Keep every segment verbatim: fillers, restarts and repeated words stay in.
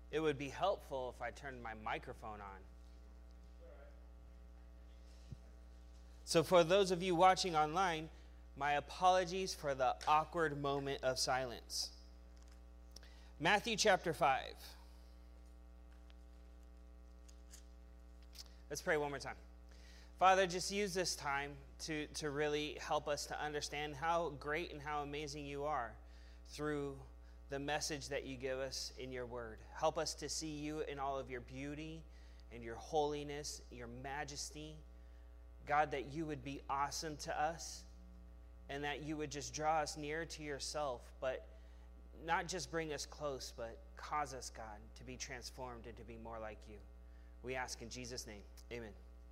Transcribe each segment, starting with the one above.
it would be helpful if I turned my microphone on. So for those of you watching online, my apologies for the awkward moment of silence. Matthew chapter five. Let's pray one more time. Father, just use this time to, to really help us to understand how great and how amazing you are through the message that you give us in your word. Help us to see you in all of your beauty and your holiness, your majesty. God, that you would be awesome to us and that you would just draw us nearer to yourself, but not just bring us close, but cause us, God, to be transformed and to be more like you. We ask in Jesus' name, amen.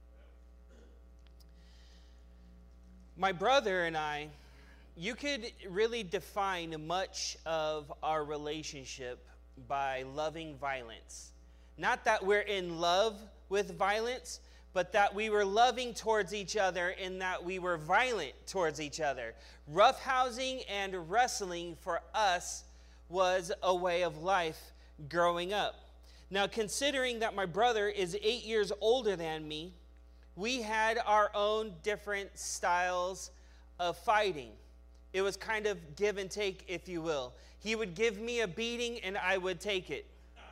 My brother and I, you could really define much of our relationship by loving violence. Not that we're in love with violence, but that we were loving towards each other in that we were violent towards each other. Roughhousing and wrestling for us was a way of life growing up. Now, considering that my brother is eight years older than me, we had our own different styles of fighting. It was kind of give and take, if you will. He would give me a beating and I would take it.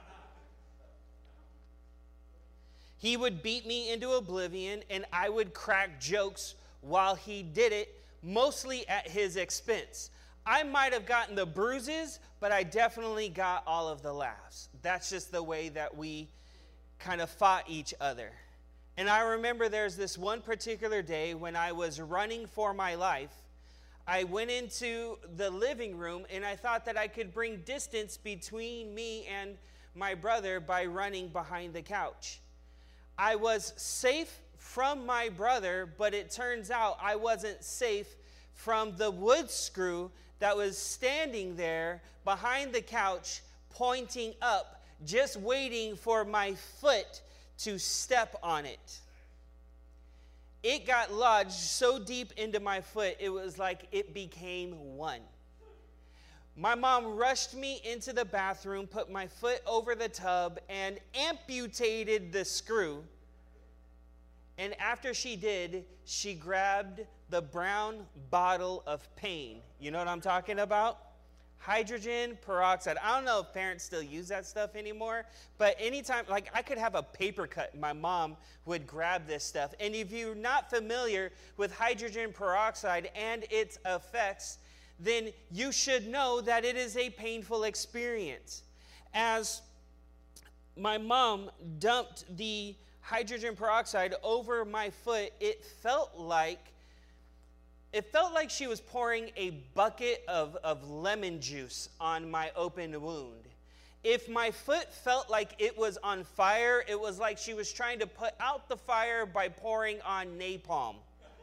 He would beat me into oblivion and I would crack jokes while he did it, mostly at his expense. I might have gotten the bruises, but I definitely got all of the laughs. That's just the way that we kind of fought each other. And I remember there's this one particular day when I was running for my life. I went into the living room and I thought that I could bring distance between me and my brother by running behind the couch. I was safe from my brother, but it turns out I wasn't safe from the wood screw that was standing there behind the couch, pointing up, just waiting for my foot to step on it. It got lodged so deep into my foot, it was like it became one. My mom rushed me into the bathroom, put my foot over the tub, and amputated the screw. And after she did, she grabbed the brown bottle of pain. You know what I'm talking about? Hydrogen peroxide. I don't know if parents still use that stuff anymore, but anytime, like I could have a paper cut, my mom would grab this stuff. And if you're not familiar with hydrogen peroxide and its effects, then you should know that it is a painful experience. As my mom dumped the hydrogen peroxide over my foot, it felt like It felt like she was pouring a bucket of, of lemon juice on my open wound. If my foot felt like it was on fire, it was like she was trying to put out the fire by pouring on napalm.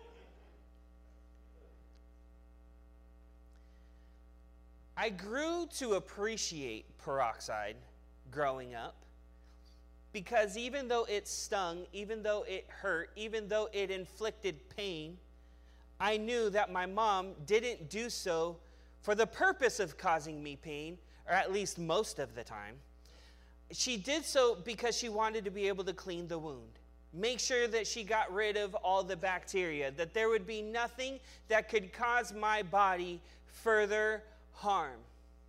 I grew to appreciate peroxide growing up because even though it stung, even though it hurt, even though it inflicted pain, I knew that my mom didn't do so for the purpose of causing me pain, or at least most of the time. She did so because she wanted to be able to clean the wound, make sure that she got rid of all the bacteria, that there would be nothing that could cause my body further harm.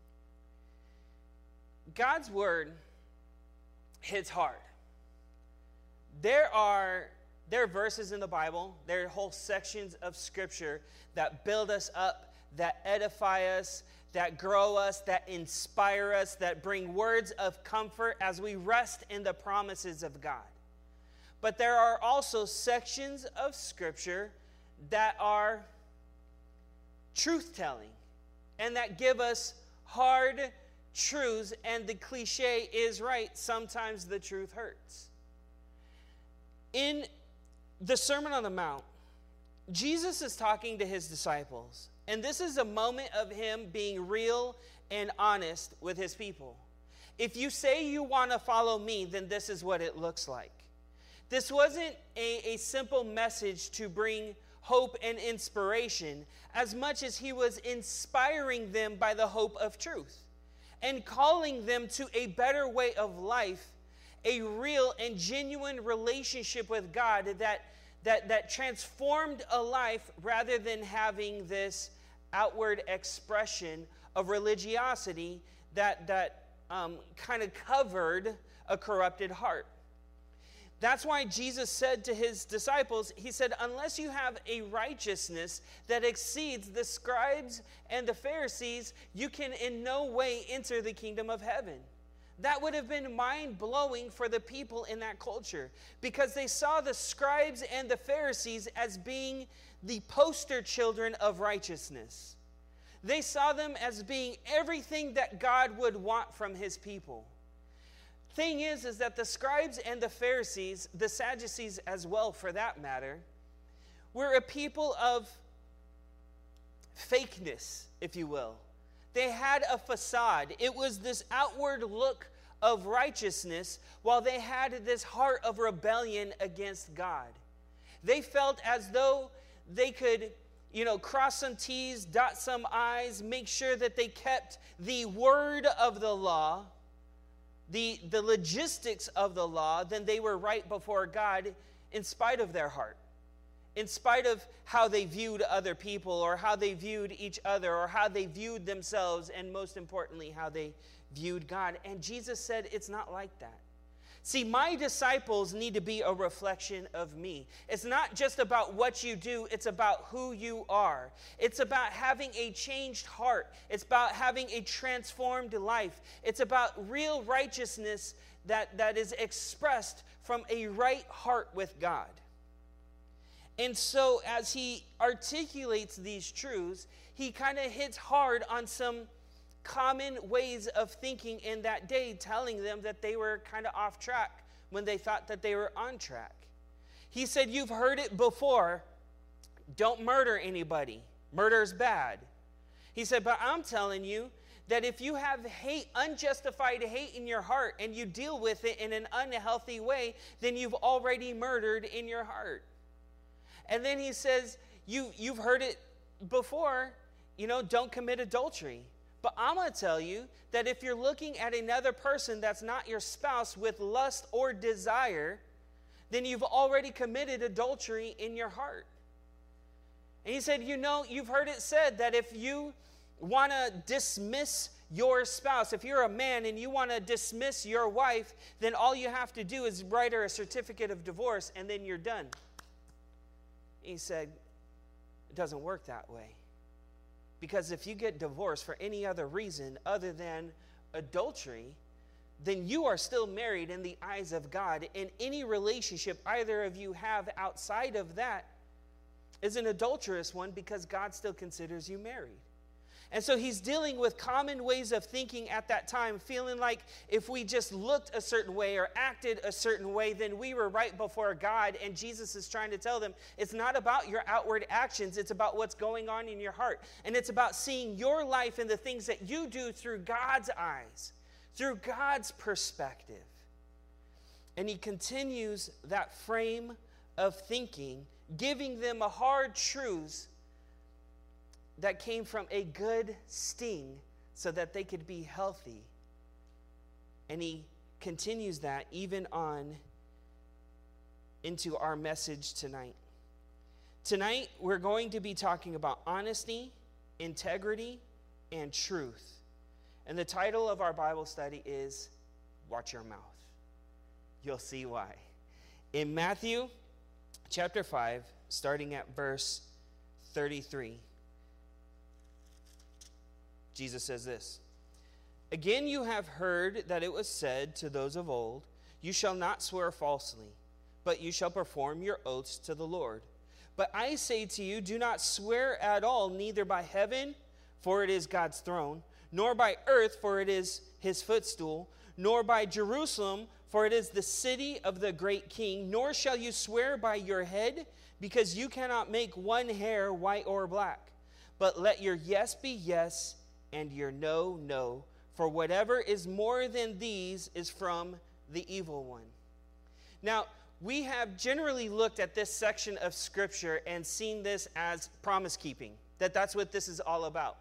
God's word hits hard. There are There are verses in the Bible, there are whole sections of Scripture that build us up, that edify us, that grow us, that inspire us, that bring words of comfort as we rest in the promises of God. But there are also sections of Scripture that are truth-telling and that give us hard truths, and the cliche is right, sometimes the truth hurts. In the Sermon on the Mount, Jesus is talking to his disciples, and this is a moment of him being real and honest with his people. If you say you want to follow me, then this is what it looks like. This wasn't a, a simple message to bring hope and inspiration as much as he was inspiring them by the hope of truth. and calling them to a better way of life, a real and genuine relationship with God that, that, that transformed a life rather than having this outward expression of religiosity that, that um, kind of covered a corrupted heart. That's why Jesus said to his disciples, he said, unless you have a righteousness that exceeds the scribes and the Pharisees, you can in no way enter the kingdom of heaven. That would have been mind-blowing for the people in that culture, because they saw the scribes and the Pharisees as being the poster children of righteousness. They saw them as being everything that God would want from his people. Thing is, is that the scribes and the Pharisees, the Sadducees as well for that matter, were a people of fakeness, if you will. They had a facade. It was this outward look of righteousness while they had this heart of rebellion against God. They felt as though they could, you know, cross some T's, dot some I's, make sure that they kept the word of the law, the, the logistics of the law, then they were right before God in spite of their heart, in spite of how they viewed other people or how they viewed each other or how they viewed themselves, and most importantly, how they viewed God. And Jesus said, it's not like that. See, my disciples need to be a reflection of me. It's not just about what you do, it's about who you are. It's about having a changed heart. It's about having a transformed life. It's about real righteousness that, that is expressed from a right heart with God. And so as he articulates these truths, he kind of hits hard on some common ways of thinking in that day, telling them that they were kind of off track when they thought that they were on track. He said, you've heard it before, don't murder anybody. Murder's bad. He said, but I'm telling you that if you have hate, unjustified hate in your heart, and you deal with it in an unhealthy way, then you've already murdered in your heart. And then he says, you, you've heard it before, you know, don't commit adultery. But I'm going to tell you that if you're looking at another person that's not your spouse with lust or desire, then you've already committed adultery in your heart. And he said, you know, you've heard it said that if you want to dismiss your spouse, if you're a man and you want to dismiss your wife, then all you have to do is write her a certificate of divorce and then you're done. He said, it doesn't work that way. Because if you get divorced for any other reason other than adultery, then you are still married in the eyes of God. And any relationship either of you have outside of that is an adulterous one, because God still considers you married. And so he's dealing with common ways of thinking at that time, feeling like if we just looked a certain way or acted a certain way, then we were right before God. And Jesus is trying to tell them, it's not about your outward actions, it's about what's going on in your heart. And it's about seeing your life and the things that you do through God's eyes, through God's perspective. And he continues that frame of thinking, giving them a hard truth that came from a good sting so that they could be healthy. And he continues that even on into our message tonight. Tonight, we're going to be talking about honesty, integrity, and truth. And the title of our Bible study is Watch Your Mouth. You'll see why. In Matthew chapter five, starting at verse thirty-three, Jesus says this, again you have heard that it was said to those of old, you shall not swear falsely, but you shall perform your oaths to the Lord. But I say to you, do not swear at all, neither by heaven, for it is God's throne, nor by earth, for it is his footstool, nor by Jerusalem, for it is the city of the great king, nor shall you swear by your head, because you cannot make one hair white or black. But let your yes be yes, and your no, no, for whatever is more than these is from the evil one. Now, we have generally looked at this section of Scripture and seen this as promise keeping, that that's what this is all about.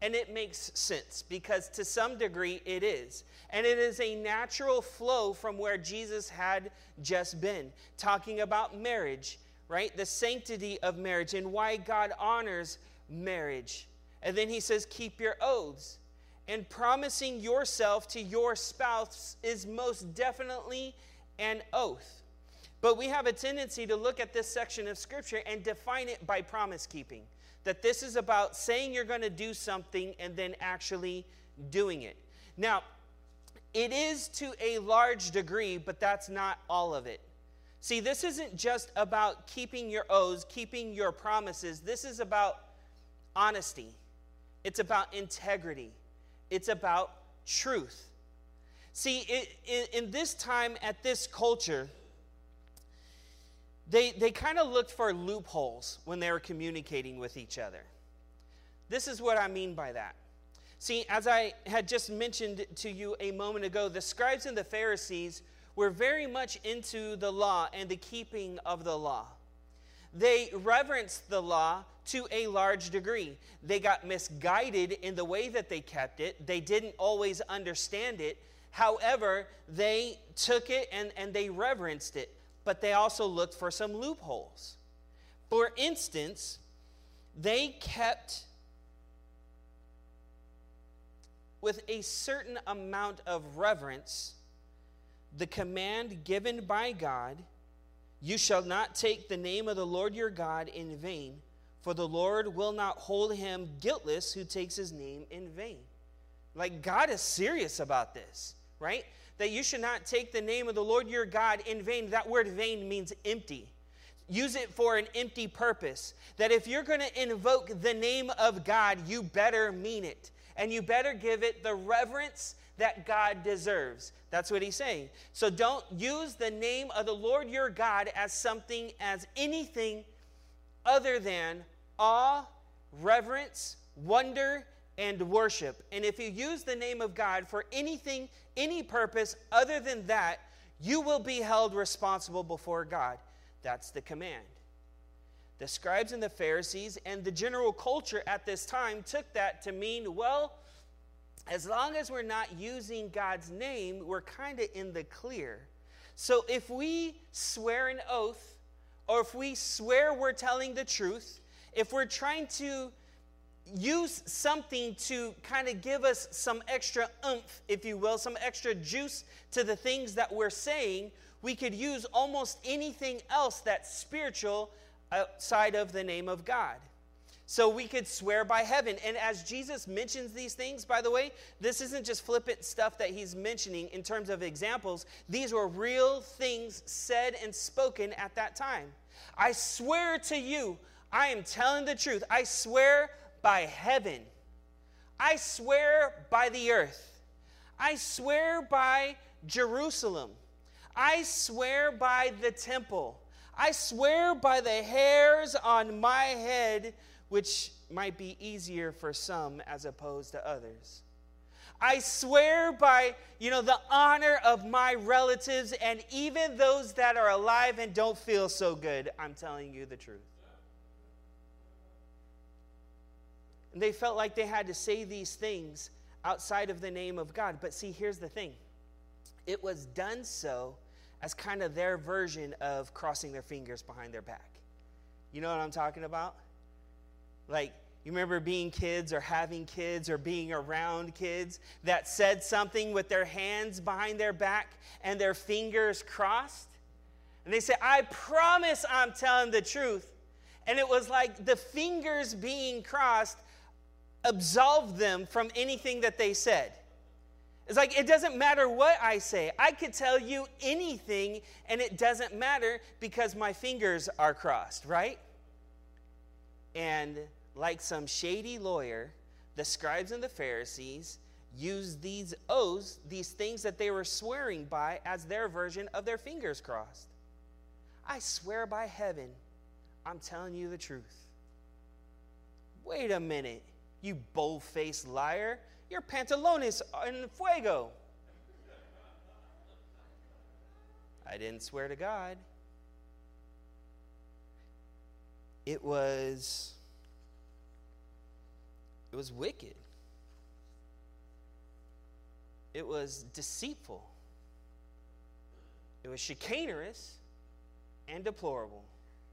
And it makes sense because to some degree it is. And it is a natural flow from where Jesus had just been, talking about marriage, right? The sanctity of marriage and why God honors marriage. And then he says, keep your oaths. And promising yourself to your spouse is most definitely an oath. But we have a tendency to look at this section of Scripture and define it by promise keeping. That this is about saying you're going to do something and then actually doing it. Now, it is to a large degree, but that's not all of it. See, this isn't just about keeping your oaths, keeping your promises. This is about honesty. It's about integrity. It's about truth. See, it, in, in this time, at this culture, They, they kind of looked for loopholes when they were communicating with each other. This is what I mean by that. See, as I had just mentioned to you a moment ago, the scribes and the Pharisees were very much into the law and the keeping of the law. They reverenced the law to a large degree. They got misguided in the way that they kept it. They didn't always understand it. However, they took it and, and they reverenced it. But they also looked for some loopholes. For instance, they kept with a certain amount of reverence the command given by God, you shall not take the name of the Lord your God in vain, for the Lord will not hold him guiltless who takes his name in vain. Like, God is serious about this, right? That you should not take the name of the Lord your God in vain. That word vain means empty. Use it for an empty purpose. That if you're going to invoke the name of God, you better mean it. And you better give it the reverence that God deserves. That's what he's saying. So don't use the name of the Lord your God as something, as anything other than awe, reverence, wonder, and worship. And if you use the name of God for anything, any purpose other than that, you will be held responsible before God. That's the command. The scribes and the Pharisees and the general culture at this time took that to mean, well, as long as we're not using God's name, we're kind of in the clear. So if we swear an oath, or if we swear we're telling the truth, if we're trying to use something to kind of give us some extra oomph, if you will, some extra juice to the things that we're saying, we could use almost anything else that's spiritual outside of the name of God. So we could swear by heaven. And as Jesus mentions these things, by the way, this isn't just flippant stuff that he's mentioning in terms of examples. These were real things said and spoken at that time. I swear to you, I am telling the truth. I swear by heaven. I swear by the earth. I swear by Jerusalem. I swear by the temple. I swear by the hairs on my head, which might be easier for some as opposed to others. I swear by, you know, the honor of my relatives and even those that are alive and don't feel so good. I'm telling you the truth. And they felt like they had to say these things outside of the name of God. But see, here's the thing. It was done so as kind of their version of crossing their fingers behind their back. You know what I'm talking about? Like, you remember being kids or having kids or being around kids that said something with their hands behind their back and their fingers crossed? And they say, I promise I'm telling the truth. And it was like the fingers being crossed absolved them from anything that they said. It's like, it doesn't matter what I say. I could tell you anything, and it doesn't matter because my fingers are crossed, right? And like some shady lawyer, the scribes and the Pharisees used these oaths, these things that they were swearing by, as their version of their fingers crossed. I swear by heaven, I'm telling you the truth. Wait a minute. You bold-faced liar. Your pantalones en fuego. I didn't swear to God. It was, it was wicked. it was deceitful. It was chicanerous and deplorable.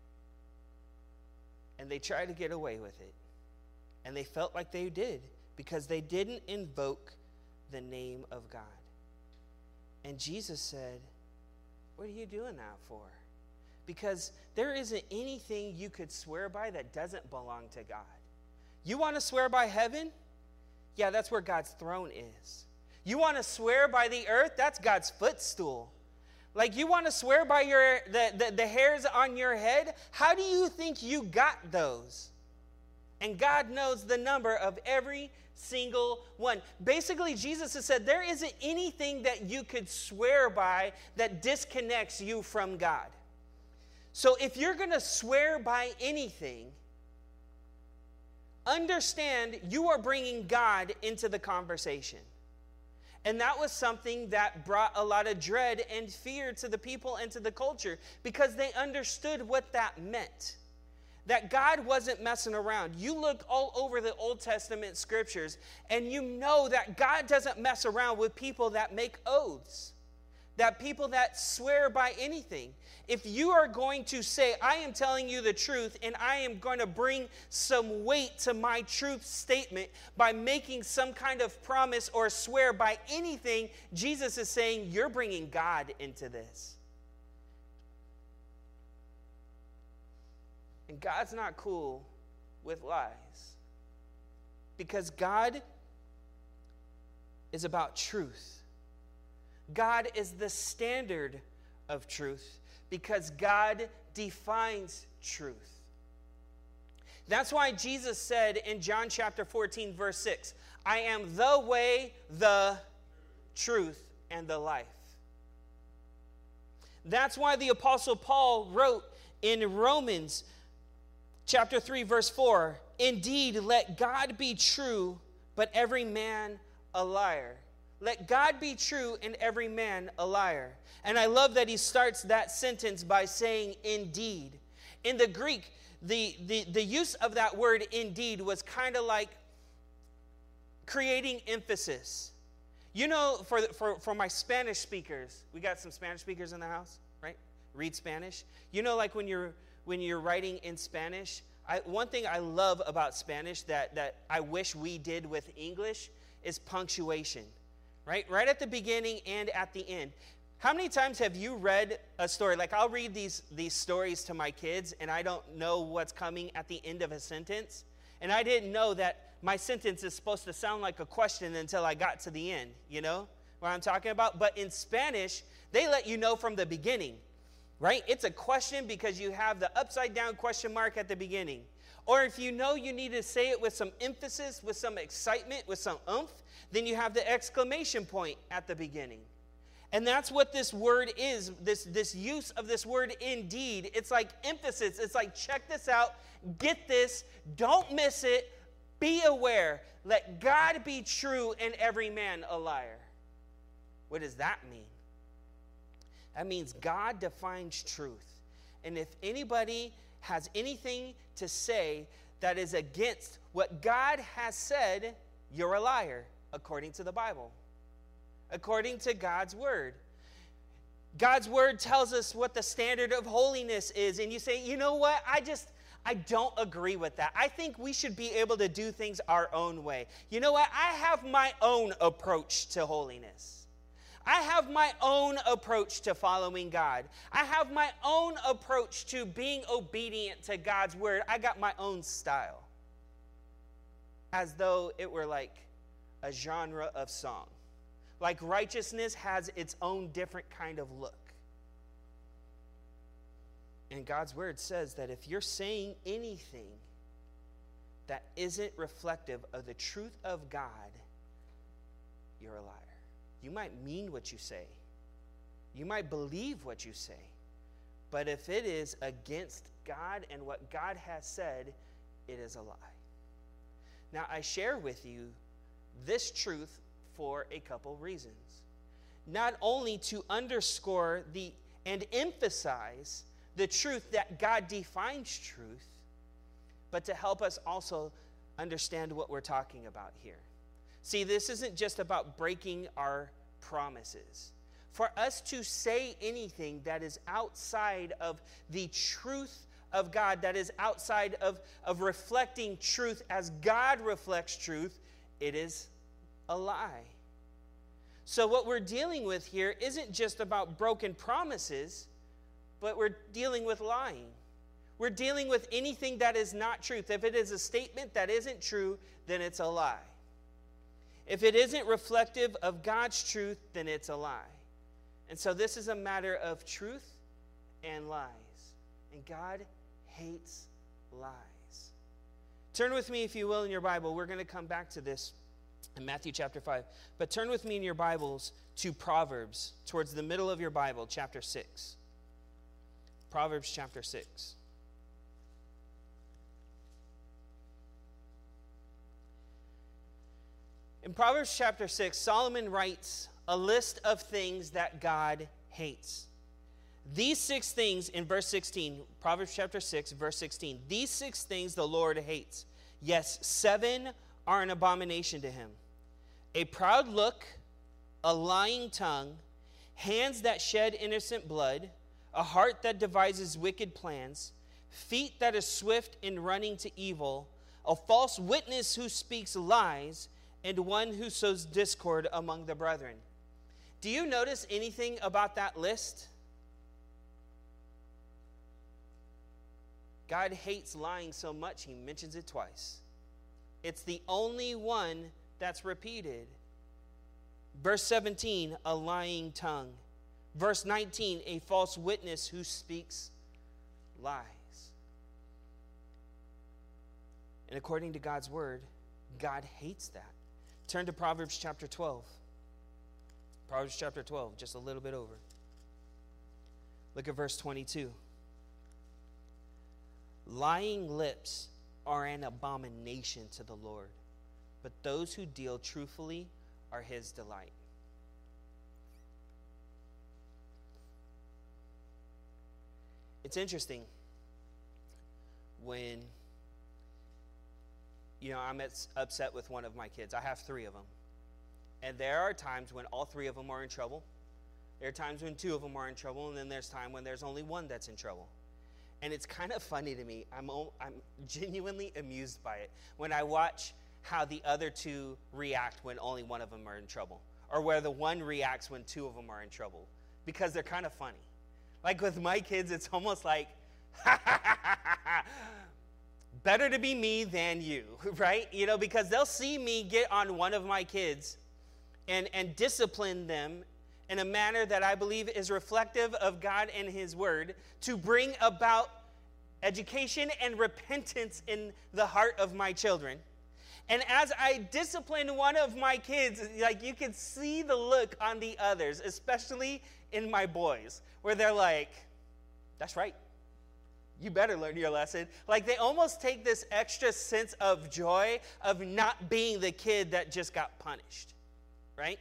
And they tried to get away with it. And they felt like they did because they didn't invoke the name of God. And Jesus said, what are you doing that for? Because there isn't anything you could swear by that doesn't belong to God. You want to swear by heaven? Yeah, that's where God's throne is. You want to swear by the earth? That's God's footstool. Like, you want to swear by your the, the, the hairs on your head? How do you think you got those? And God knows the number of every single one. Basically, Jesus has said there isn't anything that you could swear by that disconnects you from God. So if you're going to swear by anything, understand you are bringing God into the conversation. And that was something that brought a lot of dread and fear to the people and to the culture because they understood what that meant. That God wasn't messing around. You look all over the Old Testament scriptures and you know that God doesn't mess around with people that make oaths. That people that swear by anything. If you are going to say, I am telling you the truth and I am going to bring some weight to my truth statement by making some kind of promise or swear by anything, Jesus is saying you're bringing God into this. And God's not cool with lies. Because God is about truth. God is the standard of truth because God defines truth. That's why Jesus said in John chapter fourteen, verse six, I am the way, the truth, and the life. That's why the Apostle Paul wrote in Romans chapter three, verse four, indeed, let God be true, but every man a liar. Let God be true and every man a liar. And I love that he starts that sentence by saying indeed. In the Greek, the, the, the use of that word indeed was kind of like creating emphasis. You know, for, for, for my Spanish speakers, we got some Spanish speakers in the house, right? Read Spanish. You know, like when you're when you're writing in Spanish, I, one thing I love about Spanish that, that I wish we did with English is punctuation. Right? Right at the beginning and at the end. How many times have you read a story? Like, I'll read these, these stories to my kids, and I don't know what's coming at the end of a sentence. And I didn't know that my sentence is supposed to sound like a question until I got to the end. You know what I'm talking about? But in Spanish, they let you know from the beginning. Right? It's a question because you have the upside down question mark at the beginning. Or if you know you need to say it with some emphasis, with some excitement, with some oomph, then you have the exclamation point at the beginning. And that's what this word is, this, this use of this word indeed. It's like emphasis. It's like, check this out, get this, don't miss it, be aware. Let God be true and every man a liar. What does that mean? That means God defines truth. And if anybody has anything to say that is against what God has said, you're a liar, according to the Bible, according to God's word. God's word tells us what the standard of holiness is, and you say, you know what, I just, I don't agree with that. I think we should be able to do things our own way. You know what, I have my own approach to holiness. I have my own approach to following God. I have my own approach to being obedient to God's word. I got my own style. As though it were like a genre of song. Like righteousness has its own different kind of look. And God's word says that if you're saying anything that isn't reflective of the truth of God, you're a liar. You might mean what you say. You might believe what you say. But if it is against God and what God has said, it is a lie. Now, I share with you this truth for a couple reasons. Not only to underscore the and emphasize the truth that God defines truth, but to help us also understand what we're talking about here. See, this isn't just about breaking our promises. For us to say anything that is outside of the truth of God, that is outside of, of reflecting truth as God reflects truth, it is a lie. So what we're dealing with here isn't just about broken promises, but we're dealing with lying. We're dealing with anything that is not truth. If it is a statement that isn't true, then it's a lie. If it isn't reflective of God's truth, then it's a lie. And so this is a matter of truth and lies. And God hates lies. Turn with me, if you will, in your Bible. We're going to come back to this in Matthew chapter five. But turn with me in your Bibles to Proverbs, towards the middle of your Bible, chapter six. Proverbs chapter six. In Proverbs chapter six, Solomon writes a list of things that God hates. These six things in verse sixteen, Proverbs chapter six, verse sixteen. These six things the Lord hates. Yes, seven are an abomination to him. A proud look, a lying tongue, hands that shed innocent blood, a heart that devises wicked plans, feet that are swift in running to evil, a false witness who speaks lies, and one who sows discord among the brethren. Do you notice anything about that list? God hates lying so much, he mentions it twice. It's the only one that's repeated. Verse seventeen, a lying tongue. Verse nineteen, a false witness who speaks lies. And according to God's word, God hates that. Turn to Proverbs chapter twelve. Proverbs chapter twelve, just a little bit over. Look at verse twenty-two. Lying lips are an abomination to the Lord, but those who deal truthfully are his delight. It's interesting when, you know, I'm upset with one of my kids. I have three of them. And there are times when all three of them are in trouble. There are times when two of them are in trouble, and then there's time when there's only one that's in trouble. And it's kind of funny to me. I'm, I'm genuinely amused by it when I watch how the other two react when only one of them are in trouble, or where the one reacts when two of them are in trouble, because they're kind of funny. Like with my kids, it's almost like, ha, ha, ha, ha, ha. Better to be me than you, right? You know, because they'll see me get on one of my kids and, and discipline them in a manner that I believe is reflective of God and his word to bring about education and repentance in the heart of my children. And as I discipline one of my kids, like you can see the look on the others, especially in my boys, where they're like, that's right. You better learn your lesson. Like they almost take this extra sense of joy of not being the kid that just got punished, right?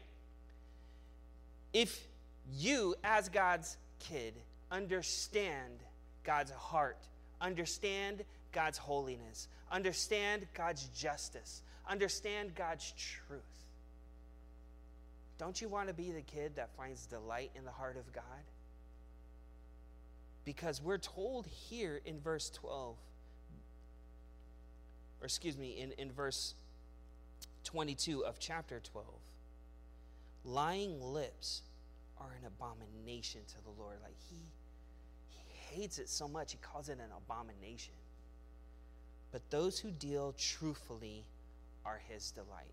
If you, as God's kid, understand God's heart, understand God's holiness, understand God's justice, understand God's truth, don't you want to be the kid that finds delight in the heart of God? Because we're told here in verse twelve, or excuse me, in, in verse twenty-two of chapter twelve, lying lips are an abomination to the Lord. Like he, he hates it so much, he calls it an abomination. But those who deal truthfully are his delight.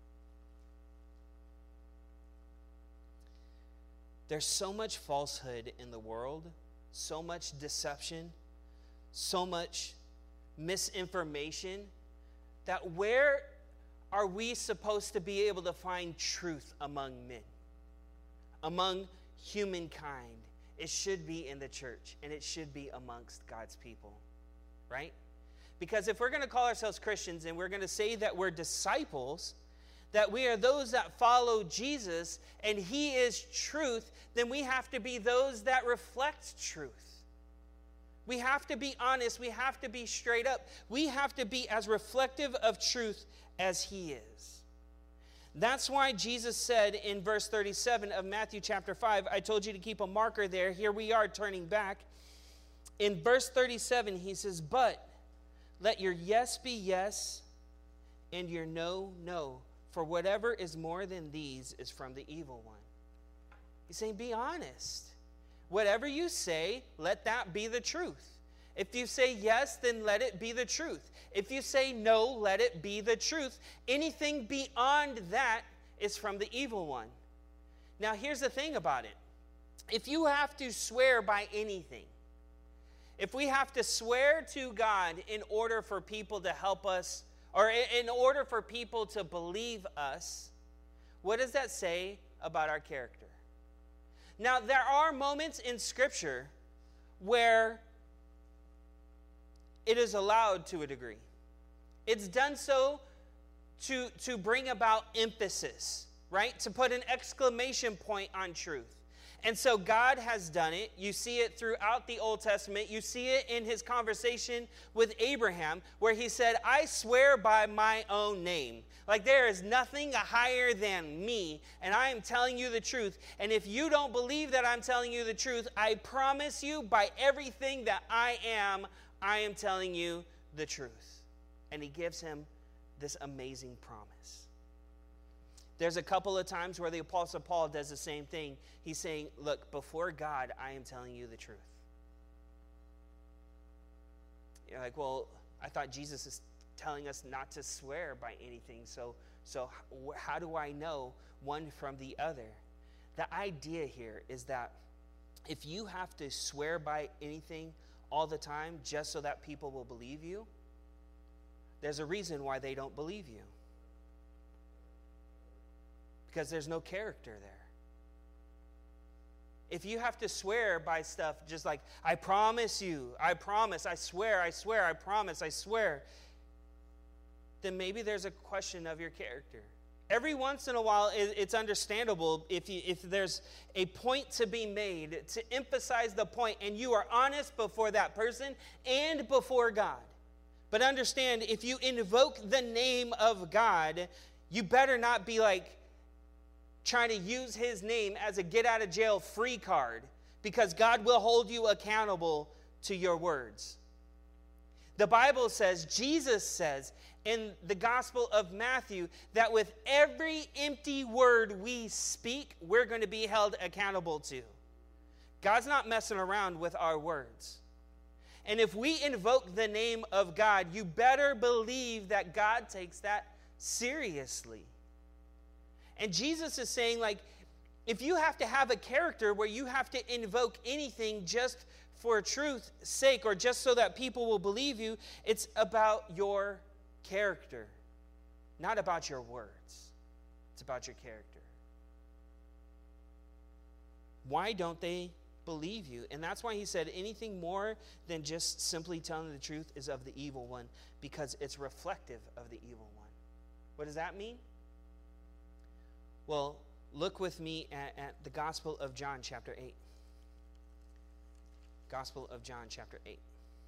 There's so much falsehood in the world, so much deception, so much misinformation, that where are we supposed to be able to find truth among men, among humankind? It should be in the church, and it should be amongst God's people, right? Because if we're going to call ourselves Christians and we're going to say that we're disciples, that we are those that follow Jesus and he is truth, then we have to be those that reflect truth. We have to be honest. We have to be straight up. We have to be as reflective of truth as he is. That's why Jesus said in verse thirty-seven of Matthew chapter five, I told you to keep a marker there. Here we are turning back. In verse thirty-seven, he says, but let your yes be yes and your no, no. For whatever is more than these is from the evil one. He's saying, be honest. Whatever you say, let that be the truth. If you say yes, then let it be the truth. If you say no, let it be the truth. Anything beyond that is from the evil one. Now, here's the thing about it. If you have to swear by anything, if we have to swear to God in order for people to help us, or in order for people to believe us, what does that say about our character? Now, there are moments in Scripture where it is allowed to a degree. It's done so to, to bring about emphasis, right? To put an exclamation point on truth. And so God has done it. You see it throughout the Old Testament. You see it in his conversation with Abraham, where he said, I swear by my own name. Like there is nothing higher than me, and I am telling you the truth. And if you don't believe that I'm telling you the truth, I promise you by everything that I am, I am telling you the truth. And he gives him this amazing promise. There's a couple of times where the Apostle Paul does the same thing. He's saying, look, before God, I am telling you the truth. You're like, well, I thought Jesus is telling us not to swear by anything. So, so how do I know one from the other? The idea here is that if you have to swear by anything all the time just so that people will believe you, there's a reason why they don't believe you. Because there's no character there. If you have to swear by stuff just like, I promise you, I promise, I swear, I swear, I promise, I swear, then maybe there's a question of your character. Every once in a while, it's understandable if, you, if there's a point to be made, to emphasize the point, and you are honest before that person and before God. But understand, if you invoke the name of God, you better not be like, trying to use his name as a get-out-of-jail-free card, because God will hold you accountable to your words. The Bible says, Jesus says in the Gospel of Matthew, that with every empty word we speak, we're going to be held accountable to. God's not messing around with our words. And if we invoke the name of God, you better believe that God takes that seriously. And Jesus is saying, like, if you have to have a character where you have to invoke anything just for truth's sake or just so that people will believe you, it's about your character, not about your words. It's about your character. Why don't they believe you? And that's why he said anything more than just simply telling the truth is of the evil one, because it's reflective of the evil one. What does that mean? Well, look with me at, at the Gospel of John, chapter eight. Gospel of John, chapter eight.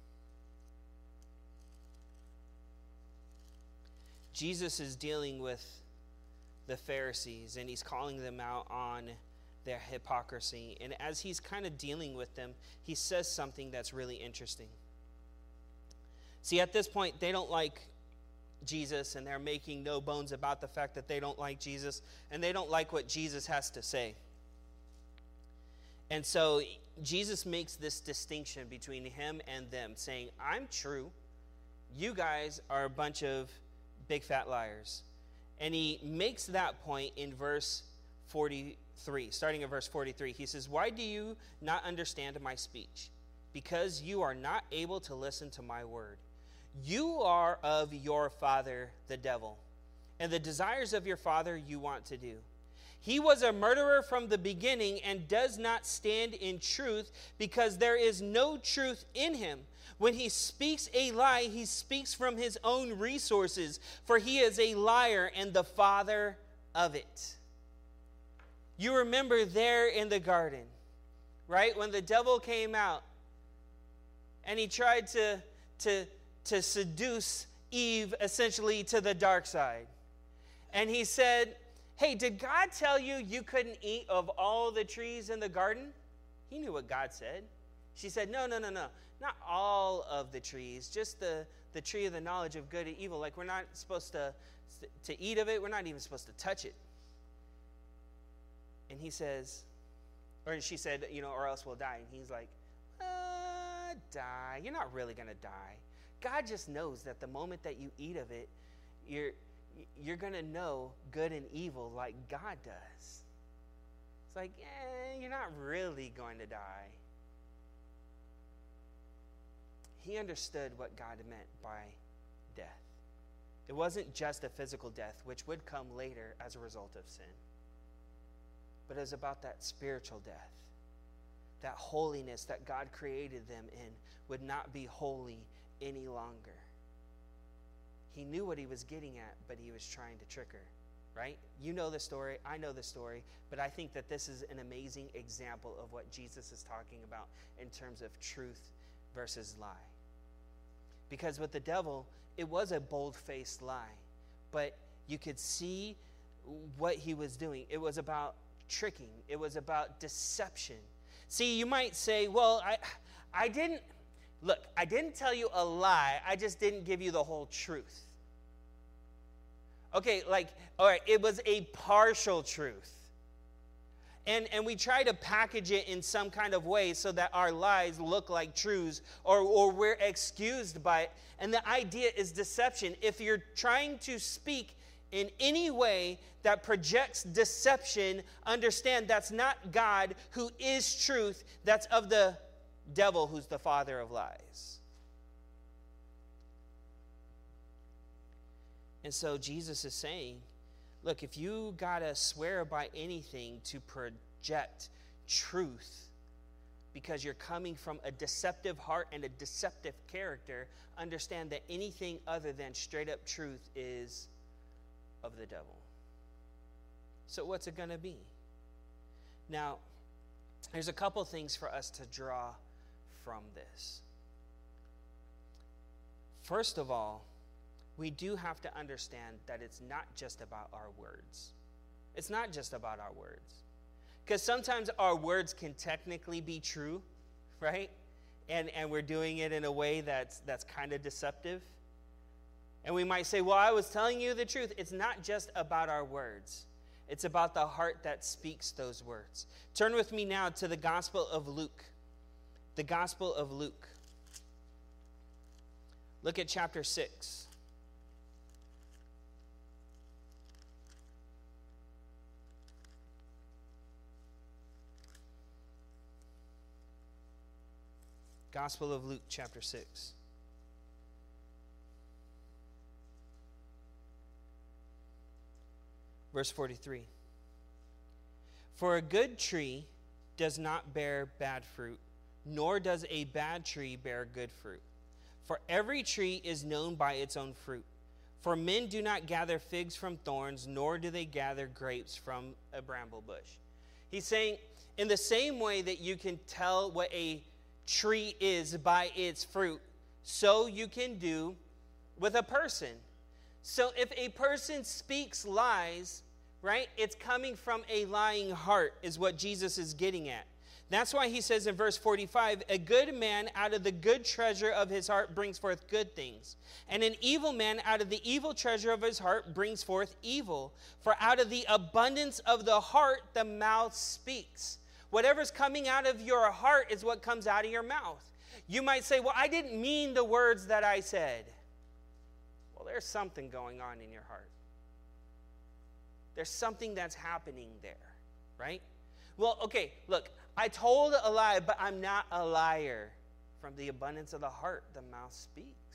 Jesus is dealing with the Pharisees, and he's calling them out on their hypocrisy. And as he's kind of dealing with them, he says something that's really interesting. See, at this point, they don't like Jesus, and they're making no bones about the fact that they don't like Jesus, and they don't like what Jesus has to say. And so Jesus makes this distinction between him and them, saying, I'm true. You guys are a bunch of big fat liars. And he makes that point in verse forty-three, starting at verse forty-three. He says, why do you not understand my speech? Because you are not able to listen to my word. You are of your father, the devil, and the desires of your father you want to do. He was a murderer from the beginning and does not stand in truth, because there is no truth in him. When he speaks a lie, he speaks from his own resources, for he is a liar and the father of it. You remember there in the garden, right? When the devil came out and he tried to, to, to seduce Eve essentially to the dark side. And he said, hey, did God tell you you couldn't eat of all the trees in the garden? He knew what God said. She said, no, no, no, no. Not all of the trees, just the, the tree of the knowledge of good and evil. Like, we're not supposed to, to eat of it. We're not even supposed to touch it. And he says, or she said, you know, or else we'll die. And he's like, uh, die. You're not really going to die. God just knows that the moment that you eat of it, you're, you're going to know good and evil like God does. It's like, eh, you're not really going to die. He understood what God meant by death. It wasn't just a physical death, which would come later as a result of sin. But it was about that spiritual death. That holiness that God created them in would not be holy any longer. He knew what he was getting at, but he was trying to trick her, right? You know the story. I know the story. But I think that this is an amazing example of what Jesus is talking about in terms of truth versus lie. Because with the devil, it was a bold-faced lie, but you could see what he was doing. It was about tricking. It was about deception. See, you might say, well, I, I didn't, look, I didn't tell you a lie. I just didn't give you the whole truth. Okay, like, all right, it was a partial truth. And, and we try to package it in some kind of way so that our lies look like truths, or, or we're excused by it. And the idea is deception. If you're trying to speak in any way that projects deception, understand that's not God who is truth. That's of the devil who's the father of lies. And so Jesus is saying, look, if you gotta swear by anything to project truth because you're coming from a deceptive heart and a deceptive character, understand that anything other than straight up truth is of the devil. So what's it gonna be? Now, there's a couple things for us to draw from this. First of all, we do have to understand that it's not just about our words. It's not just about our words. Because sometimes our words can technically be true, right? And and we're doing it in a way that's that's kind of deceptive. And we might say, well, I was telling you the truth. It's not just about our words. It's about the heart that speaks those words. Turn with me now to the Gospel of Luke. The Gospel of Luke. Look at chapter six. Gospel of Luke, chapter six. Verse forty-three. For a good tree does not bear bad fruit, nor does a bad tree bear good fruit. For every tree is known by its own fruit. For men do not gather figs from thorns, nor do they gather grapes from a bramble bush. He's saying, in the same way that you can tell what a tree is by its fruit, so you can do with a person. So if a person speaks lies, right, it's coming from a lying heart is what Jesus is getting at. That's why he says in verse forty-five, a good man out of the good treasure of his heart brings forth good things, and an evil man out of the evil treasure of his heart brings forth evil. For out of the abundance of the heart the mouth speaks. Whatever's coming out of your heart is what comes out of your mouth. You might say, well, I didn't mean the words that I said. Well, there's something going on in your heart. There's something that's happening there, right? Well, okay, look, I told a lie, but I'm not a liar. From the abundance of the heart, the mouth speaks.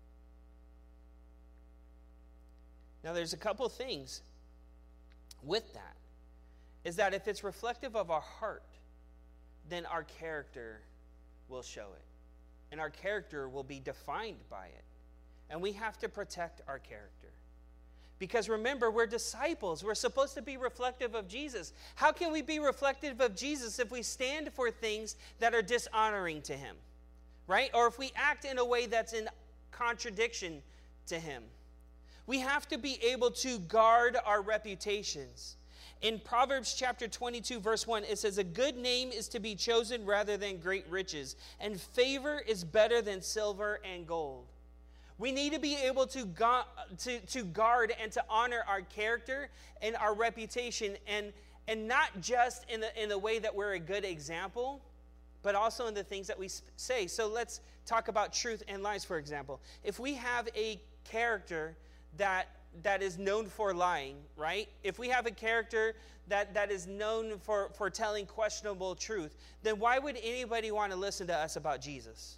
Now, there's a couple things with that. Is that if it's reflective of our heart, then our character will show it. And our character will be defined by it. And we have to protect our character. Because remember, we're disciples. We're supposed to be reflective of Jesus. How can we be reflective of Jesus if we stand for things that are dishonoring to him? Right? Or if we act in a way that's in contradiction to him? We have to be able to guard our reputations. In Proverbs chapter twenty-two, verse one, it says, a good name is to be chosen rather than great riches, and favor is better than silver and gold. We need to be able to, gu- to, to guard and to honor our character and our reputation, and, and not just in the, in the way that we're a good example, but also in the things that we say. So let's talk about truth and lies, for example. If we have a character that that is known for lying, right? If we have a character that, that is known for, for telling questionable truth, then why would anybody want to listen to us about Jesus?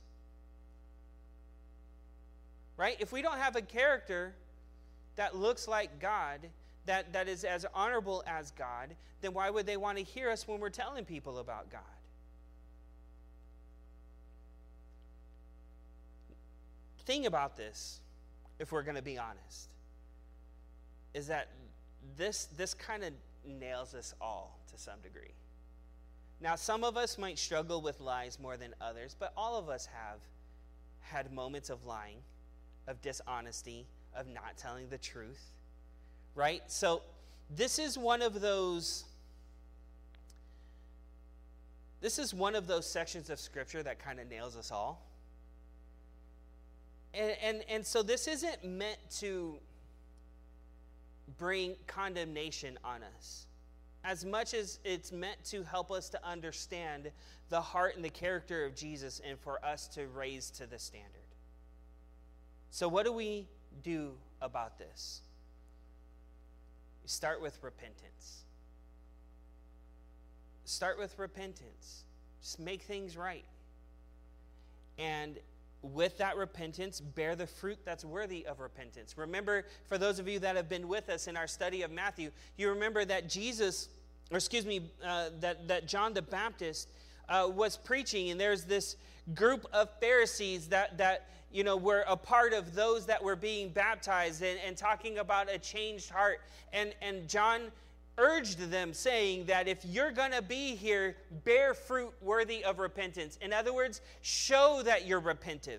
Right? If we don't have a character that looks like God, that, that is as honorable as God, then why would they want to hear us when we're telling people about God? Thing about this, if we're going to be honest, is that this this kind of nails us all to some degree. Now, some of us might struggle with lies more than others, but all of us have had moments of lying, of dishonesty, of not telling the truth, right? So this is one of those this is one of those sections of Scripture that kind of nails us all. And, and, and so this isn't meant to bring condemnation on us, as much as it's meant to help us to understand the heart and the character of Jesus and for us to raise to the standard. So what do we do about this? We start with repentance. Start with repentance. Just make things right. And with that repentance, bear the fruit that's worthy of repentance. Remember, for those of you that have been with us in our study of Matthew, you remember that Jesus, or excuse me, uh, that, that John the Baptist uh, was preaching, and there's this group of Pharisees that, that you know, were a part of those that were being baptized and, and talking about a changed heart. And, and John urged them, saying that if you're going to be here, bear fruit worthy of repentance. In other words, show that you're repentive.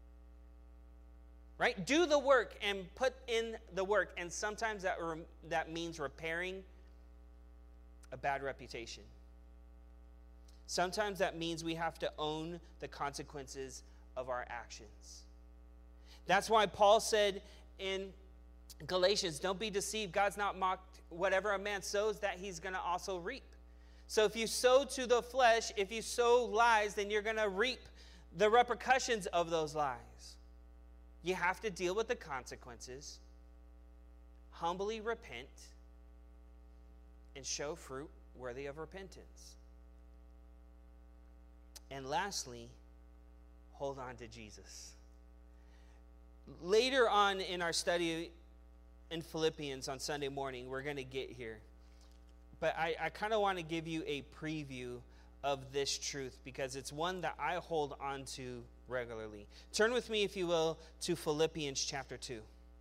Right? Do the work and put in the work. And sometimes that, re- that means repairing a bad reputation. Sometimes that means we have to own the consequences of our actions. That's why Paul said in Galatians, don't be deceived. God's not mocked. Whatever a man sows, that he's going to also reap. So if you sow to the flesh, if you sow lies, then you're going to reap the repercussions of those lies. You have to deal with the consequences, humbly repent, and show fruit worthy of repentance. And lastly, hold on to Jesus. Later on in our study in Philippians on Sunday morning, we're going to get here. But I, I kind of want to give you a preview of this truth because it's one that I hold on to regularly. Turn with me, if you will, to Philippians chapter two.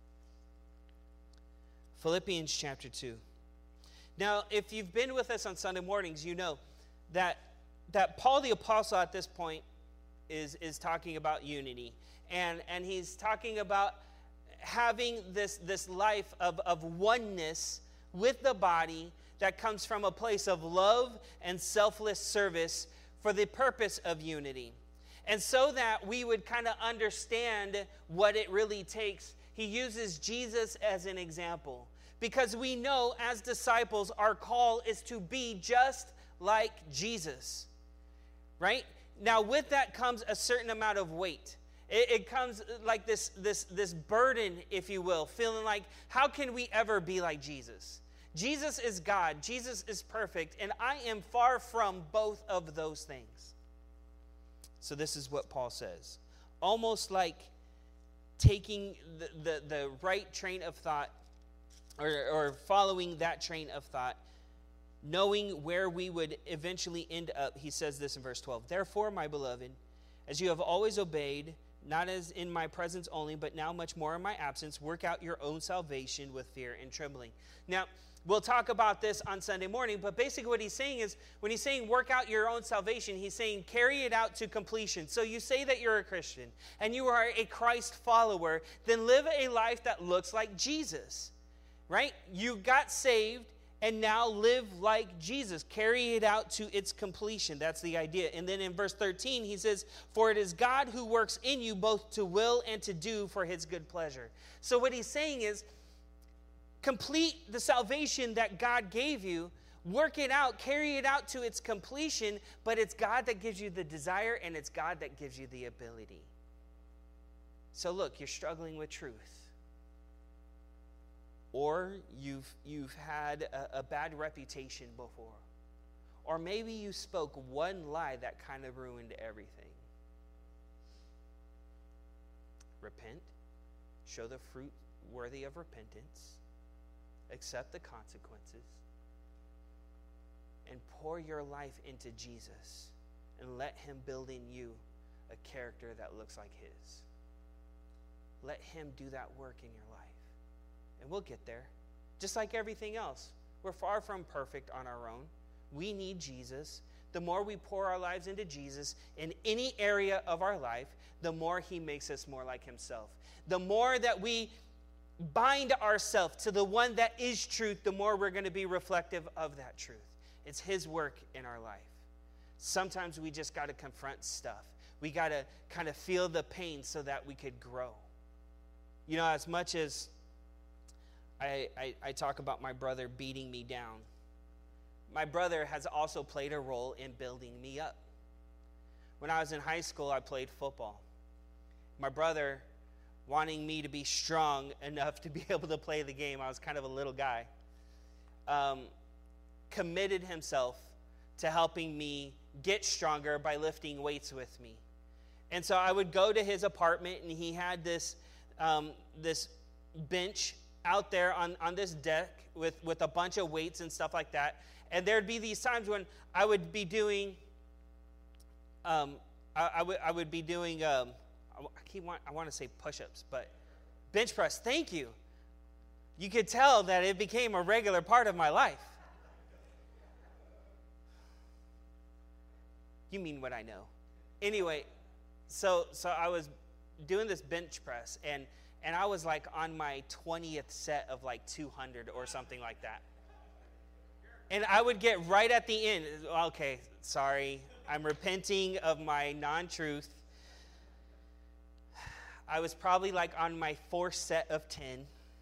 Philippians chapter two. Now, if you've been with us on Sunday mornings, you know that, that Paul the Apostle at this point is, is talking about unity. And, and he's talking about having this, this life of, of oneness with the body that comes from a place of love and selfless service for the purpose of unity. And so that we would kind of understand what it really takes, he uses Jesus as an example. Because we know as disciples, our call is to be just like Jesus. Right? Now, with that comes a certain amount of weight. It, it comes like this, this, this burden, if you will, feeling like, how can we ever be like Jesus? Jesus is God. Jesus is perfect. And I am far from both of those things. So this is what Paul says. Almost like taking the, the, the right train of thought or, or following that train of thought, knowing where we would eventually end up, he says this in verse twelve. Therefore, my beloved, as you have always obeyed, not as in my presence only, but now much more in my absence. Work out your own salvation with fear and trembling. Now, we'll talk about this on Sunday morning, but basically what he's saying is, when he's saying work out your own salvation, he's saying carry it out to completion. So you say that you're a Christian and you are a Christ follower, then live a life that looks like Jesus, right? You got saved, and now live like Jesus. Carry it out to its completion. That's the idea. And then in verse thirteen, he says, for it is God who works in you both to will and to do for his good pleasure. So what he's saying is, complete the salvation that God gave you. Work it out. Carry it out to its completion. But it's God that gives you the desire, and it's God that gives you the ability. So look, you're struggling with truth. Or you've, you've had a, a bad reputation before. Or maybe you spoke one lie that kind of ruined everything. Repent. Show the fruit worthy of repentance. Accept the consequences. And pour your life into Jesus. And let him build in you a character that looks like his. Let him do that work in your life. And we'll get there. Just like everything else. We're far from perfect on our own. We need Jesus. The more we pour our lives into Jesus in any area of our life, the more he makes us more like himself. The more that we bind ourselves to the one that is truth, the more we're going to be reflective of that truth. It's his work in our life. Sometimes we just got to confront stuff. We got to kind of feel the pain so that we could grow. You know, as much as I, I, I talk about my brother beating me down, my brother has also played a role in building me up. When I was in high school, I played football. My brother, wanting me to be strong enough to be able to play the game, I was kind of a little guy, um, committed himself to helping me get stronger by lifting weights with me. And so I would go to his apartment, and he had this um, this bench out there on, on this deck with, with a bunch of weights and stuff like that. And there'd be these times when I would be doing, um, I, I would I would be doing, um, I keep want I want to say push-ups, but bench press. Thank you. You could tell that it became a regular part of my life. You mean what I know. Anyway, so so I was doing this bench press, and and I was like on my twentieth set of like two hundred or something like that. And I would get right at the end. Okay, sorry. I'm repenting of my non-truth. I was probably like on my fourth set of ten.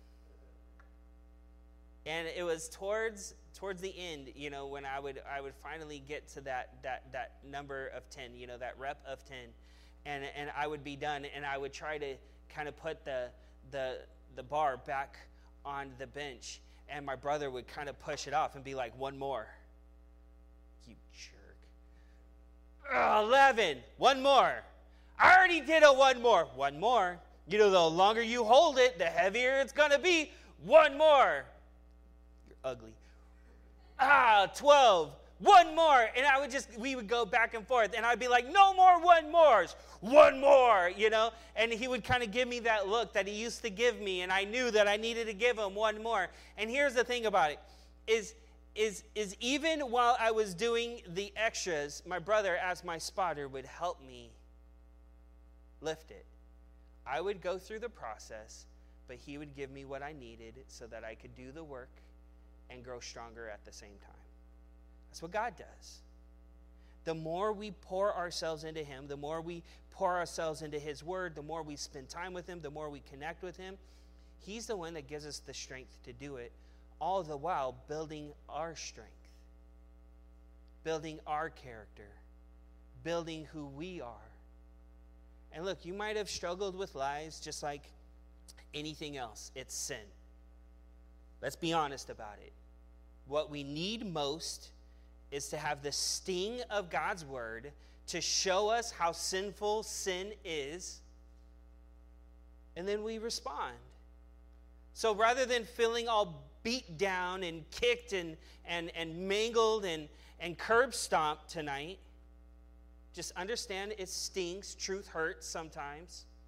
And it was towards towards the end, you know, when I would I would finally get to that that that number of ten, you know, that rep of ten. And and I would be done, and I would try to kind of put the the the bar back on the bench, and my brother would kind of push it off and be like, one more. You jerk. Ugh, eleven. One more. I already did a one more. One more. You know, the longer you hold it, the heavier it's going to be. One more. You're ugly. Ah, twelve. One more. And I would just, we would go back and forth. And I'd be like, no more one mores. One more, you know. And he would kind of give me that look that he used to give me. And I knew that I needed to give him one more. And here's the thing about it. Is, is, is even while I was doing the extras, my brother, as my spotter, would help me lift it. I would go through the process, but he would give me what I needed so that I could do the work and grow stronger at the same time. That's what God does. The more we pour ourselves into him, the more we pour ourselves into his word, the more we spend time with him, the more we connect with him, he's the one that gives us the strength to do it, all the while building our strength, building our character, building who we are. And look, you might have struggled with lies just like anything else. It's sin. Let's be honest about it. What we need most is to have the sting of God's word to show us how sinful sin is, and then we respond. So rather than feeling all beat down and kicked and, and, and mangled and, and curb stomped tonight, just understand it stings. Truth hurts sometimes.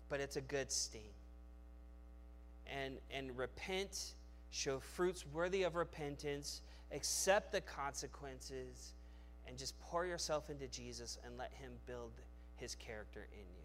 but it's a good sting. And, and repent, show fruits worthy of repentance, accept the consequences, and just pour yourself into Jesus and let him build his character in you.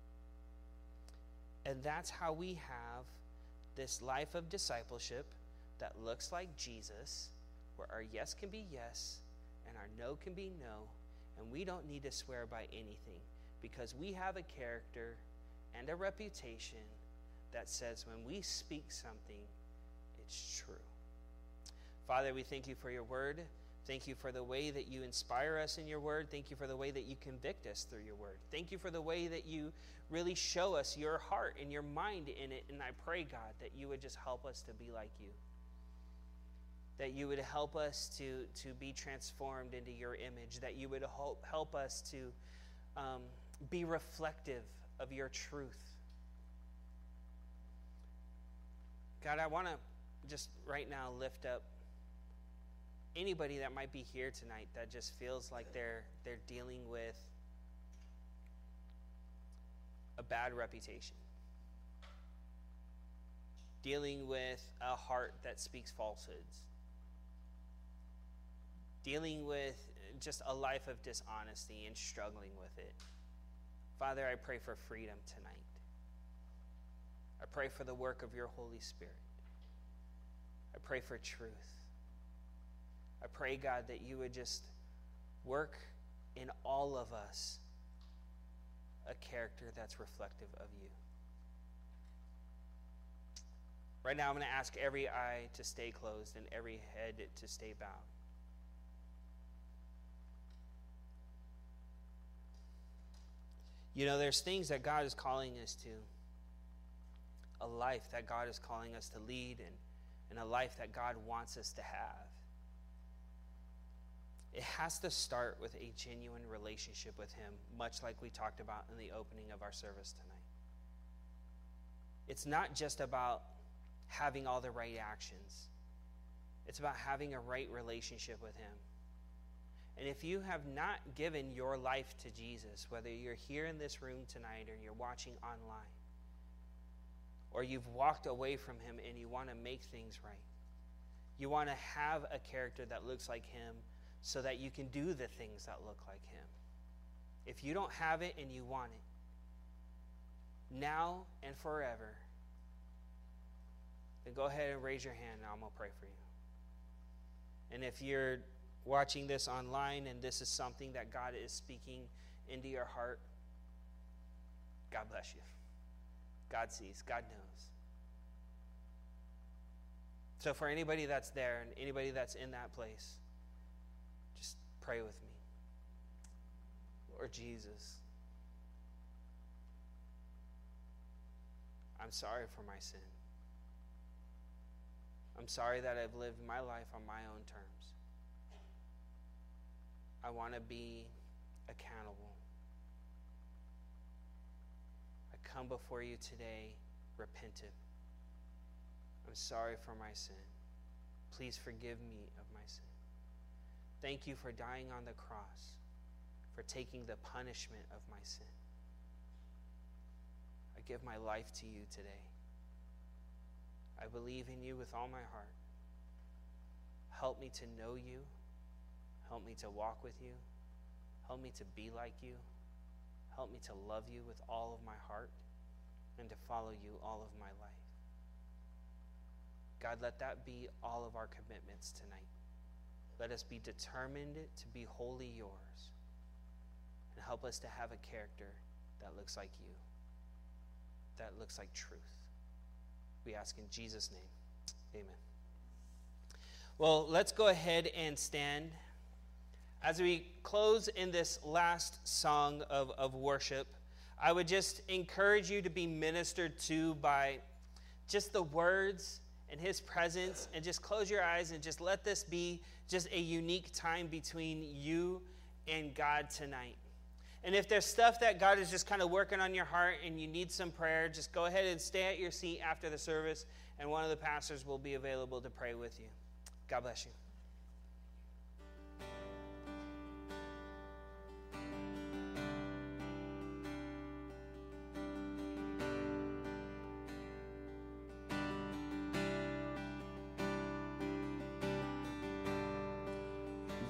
And that's how we have this life of discipleship that looks like Jesus, where our yes can be yes and our no can be no, and we don't need to swear by anything because we have a character and a reputation that says when we speak something, it's true. Father, we thank you for your word. Thank you for the way that you inspire us in your word. Thank you for the way that you convict us through your word. Thank you for the way that you really show us your heart and your mind in it. And I pray, God, that you would just help us to be like you. That you would help us to, to be transformed into your image. That you would help, help us to um, be reflective of your truth. God, I want to just right now lift up anybody that might be here tonight that just feels like they're they're dealing with a bad reputation. Dealing with a heart that speaks falsehoods. Dealing with just a life of dishonesty and struggling with it. Father, I pray for freedom tonight. I pray for the work of your Holy Spirit. I pray for truth. I pray, God, that you would just work in all of us a character that's reflective of you. Right now, I'm going to ask every eye to stay closed and every head to stay bowed. You know, there's things that God is calling us to, a life that God is calling us to lead, and, and a life that God wants us to have. It has to start with a genuine relationship with him, much like we talked about in the opening of our service tonight. It's not just about having all the right actions. It's about having a right relationship with him. And if you have not given your life to Jesus, whether you're here in this room tonight or you're watching online, or you've walked away from him and you want to make things right, you want to have a character that looks like him so that you can do the things that look like him. If you don't have it and you want it, now and forever, then go ahead and raise your hand and I'm going to pray for you. And if you're watching this online and this is something that God is speaking into your heart, God bless you. God sees, God knows. So for anybody that's there and anybody that's in that place, just pray with me. Lord Jesus, I'm sorry for my sin. I'm sorry that I've lived my life on my own terms. I want to be accountable. I come before you today repentant. I'm sorry for my sin. Please forgive me of my sin. Thank you for dying on the cross, for taking the punishment of my sin. I give my life to you today. I believe in you with all my heart. Help me to know you. Help me to walk with you. Help me to be like you. Help me to love you with all of my heart and to follow you all of my life. God, let that be all of our commitments tonight. Let us be determined to be wholly yours and help us to have a character that looks like you, that looks like truth. We ask in Jesus' name, amen. Well, let's go ahead and stand. As we close in this last song of, of worship, I would just encourage you to be ministered to by just the words and his presence, and just close your eyes and just let this be just a unique time between you and God tonight. And if there's stuff that God is just kind of working on your heart and you need some prayer, just go ahead and stay at your seat after the service, and one of the pastors will be available to pray with you. God bless you.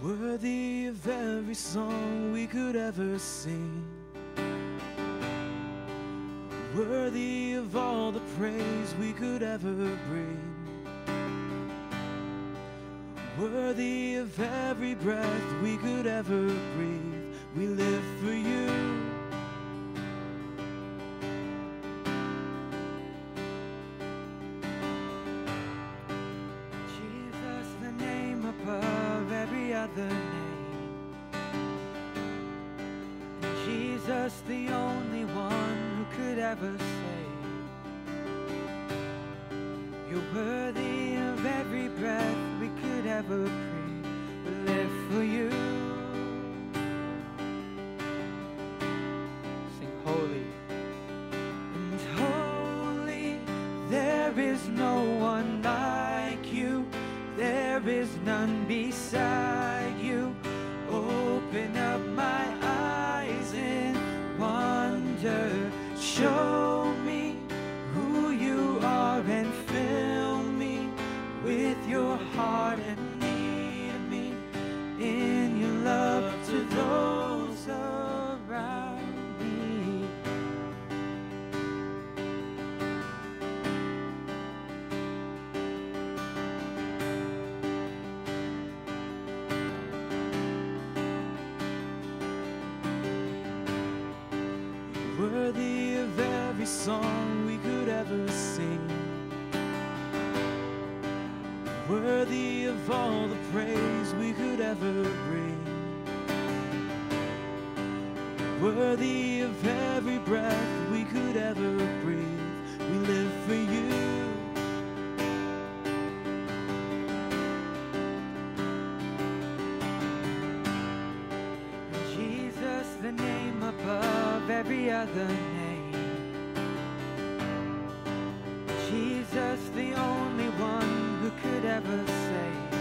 worthy of every song we could ever sing, worthy of all the praise we could ever bring, worthy of every breath we could ever breathe. We live for you. Jesus, the name above every other name. Jesus, the only one who could ever save. You're worthy of every breath we could ever breathe. We live for you. Sing holy. And holy, there is no one like you. There is none beside you. Open up my eyes in wonder. Show me who you are and fill me with your heart and lead me in your love to those around me. Worthy of every song we could ever sing, worthy of all the praise we could ever bring, worthy of every breath we could ever breathe. We live for you. Jesus, the name above every other name. Jesus, the only one who could ever save.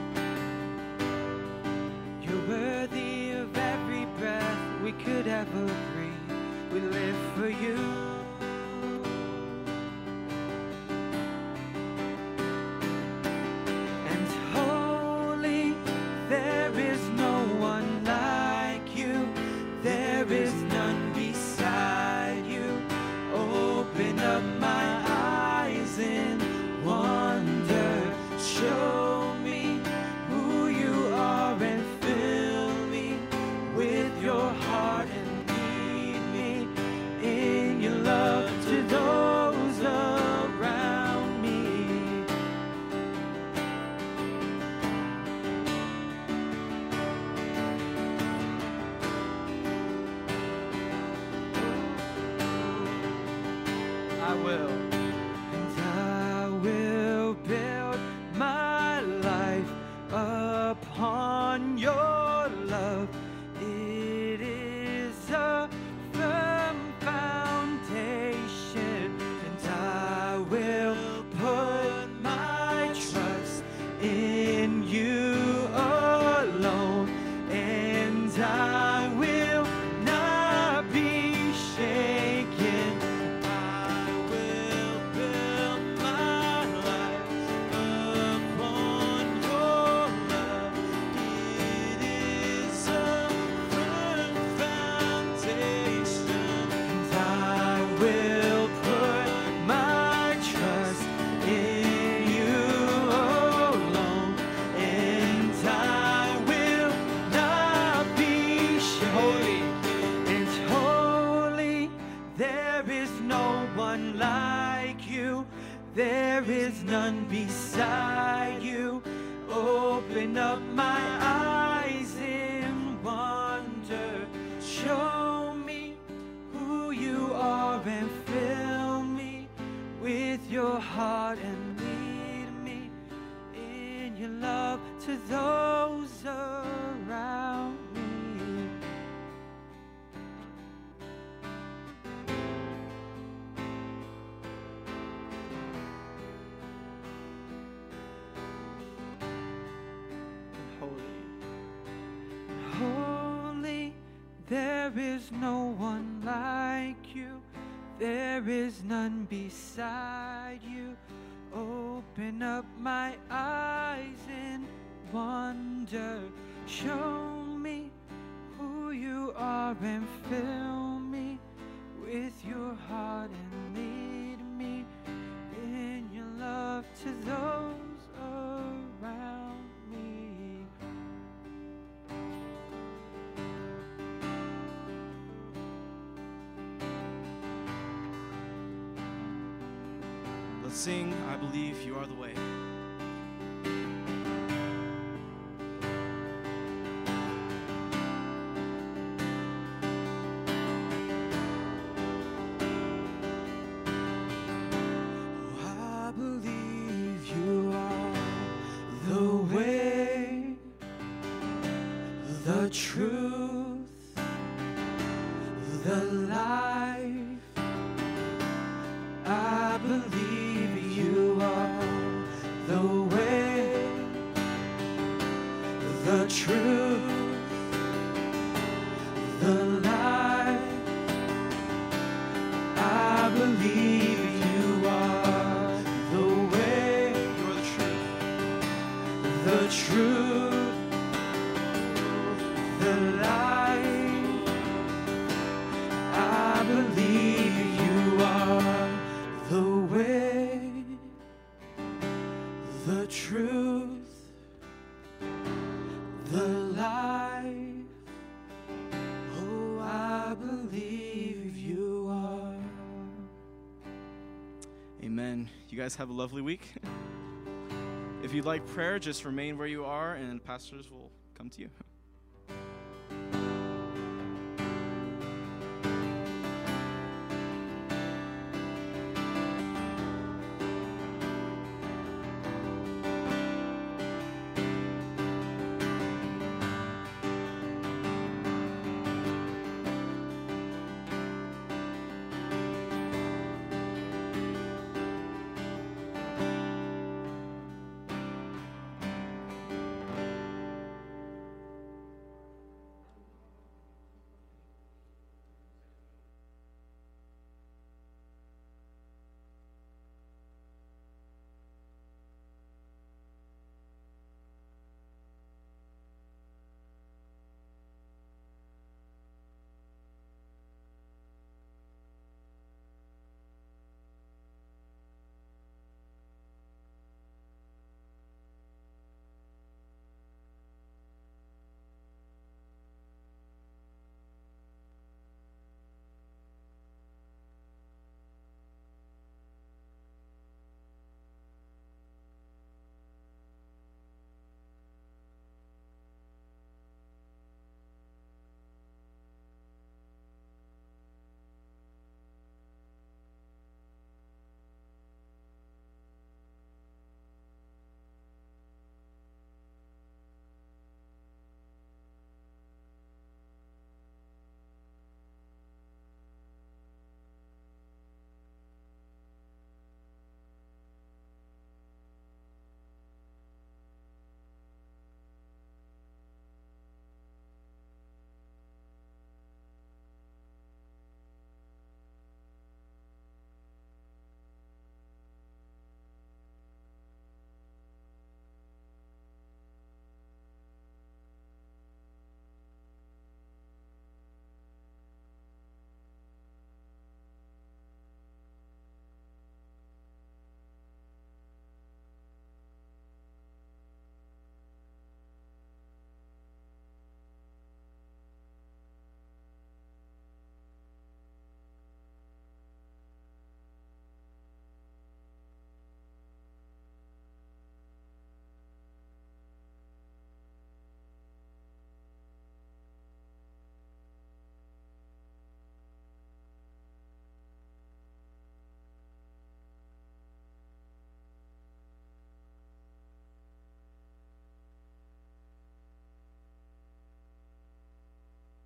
You're worthy of every breath we could ever breathe. We live for you. And holy, there is no one like you. There is none beside you. Open up my eyes in wonder. Show me who you are and fill me with your heart and lead me in your love to those around me. I will. And I will build my life upon your love. It is a firm foundation, and I will put my trust in you alone, and I will not be shaken. I will build my life upon your love. It is a firm foundation, and I will put my trust in you alone, and I will not be shaken. And holy, there is no one like you. There is none beside you. Open up my eyes in wonder. Show me who you are and fill me with your heart and lead me in your love to those around me. Holy, there is no one like you. There is none beside you. Open up my eyes in wonder. Show me who you are and fill me with your heart and lead me in your love to those around me. Let's sing, I Believe You Are the Way. Truth, the life, I believe you are the way, the truth, the life, I believe you are the way, You're the truth, the truth, the light, I believe you are the way, the truth, the life, oh, I believe you are. Amen. You guys have a lovely week. If you'd like prayer, just remain where you are and pastors will come to you.